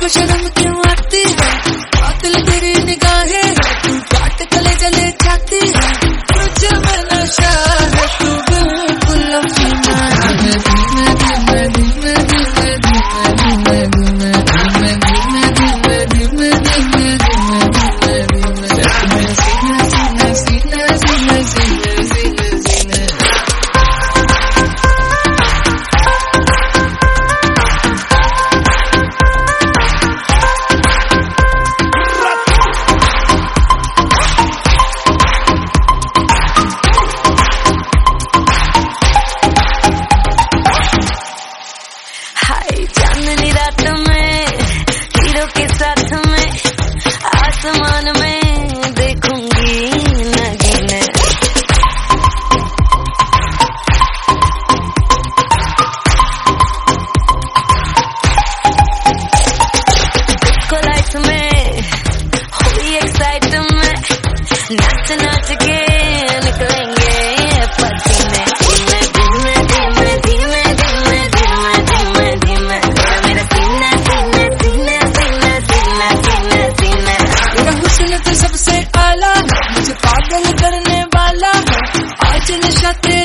तुझको शर्म क्यों आती है, कातिल तेरी निगाहें, तू काट कले जले जाती है, तुझ में नशा है, तू बिल्कुल अफीना है। धीमे धीमे धीमे धीमे धीमे धीमे धीमे धीमे धीमे धीमे धीमे धीमे सीने सीने सीने सीने सीने सीने सीने। चांदनी रात में हीरो के साथ में आसमान में देखूंगी नगीने। डिस्को लाइट्स में हुई एक्साइटमेंट, नाच नाच के निकलेंगे पसीने। सबसे आला है, मुझे पागल करने वाला है, आज नशा